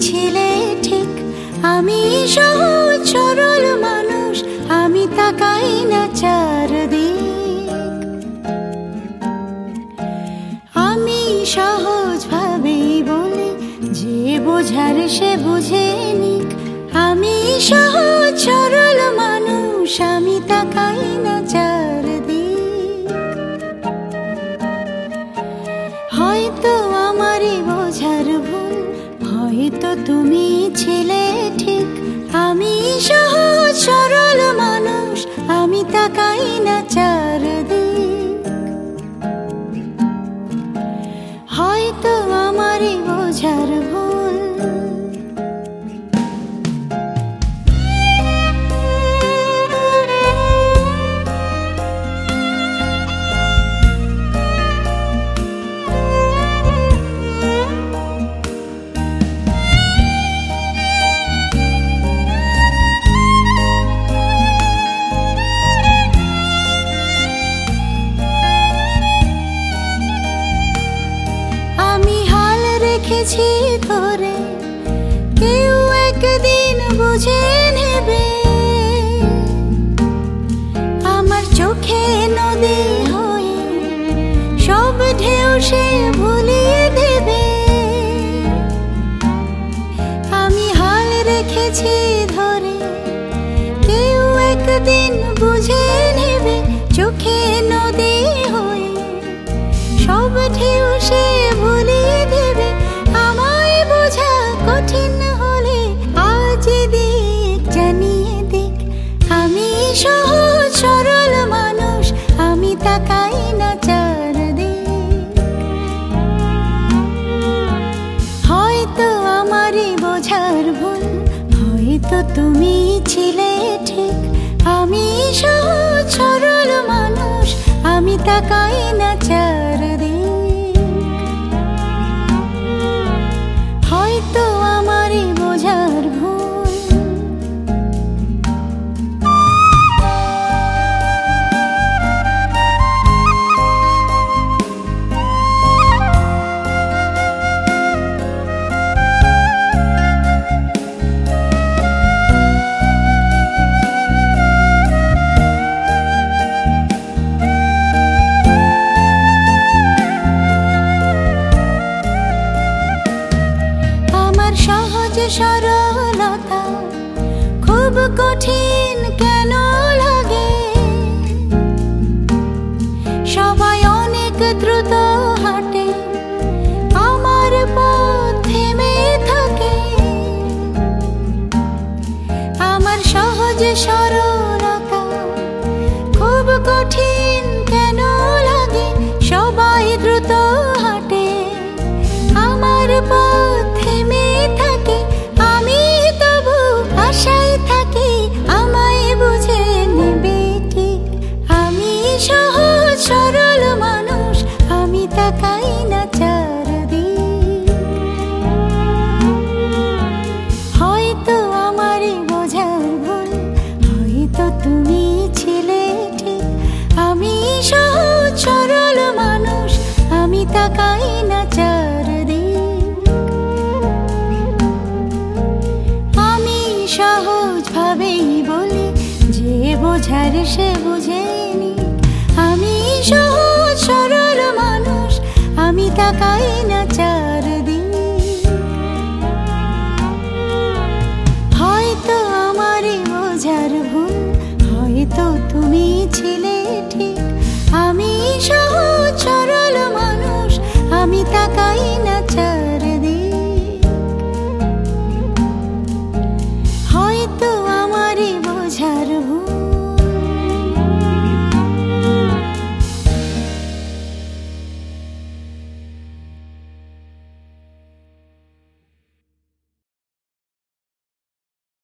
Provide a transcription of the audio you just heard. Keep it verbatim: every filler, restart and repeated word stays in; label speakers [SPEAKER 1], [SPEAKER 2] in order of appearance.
[SPEAKER 1] ছিলে ঠিক, আমি সহজ সরল মানুষ, আমি তাকাই না চারদিক। আমি সহজ ভাবেই বলি, যে বোঝার সে বুঝে নিক। আমি সহজ সরল মানুষ, আমি তাকাই না চারদিক। হয়তো আমারই বোঝার ভুল, হয়তো তুমি ছিলে ঠিক, আমি সহজ সরল মানুষ, আমি তাকাই না চারদিক। হয়তো আমারই বোঝার ভুল। রেখেছি ধরে, কেউ একদিন বুঝে নেবে। আমার চোখে নদী হয়ে সব ঢেউ সে ভুলিয়ে দেবে। আমি হাল রেখেছি ধরে, কেউ একদিন বুঝে নেবে। চোখে নদী হয়ে সব ঢেউ সে ভুলিয়ে দেবে। আমায় বোঝা কঠিন হলে আজ দিক জানিয়ে দিক। আমি সহজ সরল মানুষ, আমি তাকাই না চারদিক। হয়তো আমারই বোঝার ভুল, হয়তো তুমি ছিলে ঠিক, আমি সহজ সরল মানুষ, আমি তাকাই না চারদিক। হয়তো আমারই বোঝার ভুল। সহজ সরলতা খুব কঠিন কেন লাগে? সবাই অনেক দ্রুত হাঁটে, আমার পথ থেমে থাকে। আমার সহজ সরলতা খুব কঠিন কেন লাগে? সবাই দ্রুত হাঁটে, আমার পথ থেমে থাকে। আমি তবু আশায় থাকি, আমায় বুঝে নেবে ঠিক। আমি সহজ সরল মানুষ, আমি তাকাই না চারদিক। হয়তো আমারই বোঝার ভুল, হয়তো তুমি ছিলে ঠিক, আমি সহজ সরল মানুষ, আমি তাকাই না চারদিক। আমি সহজ ভাবেই বলি, যে বোঝার সে বুঝে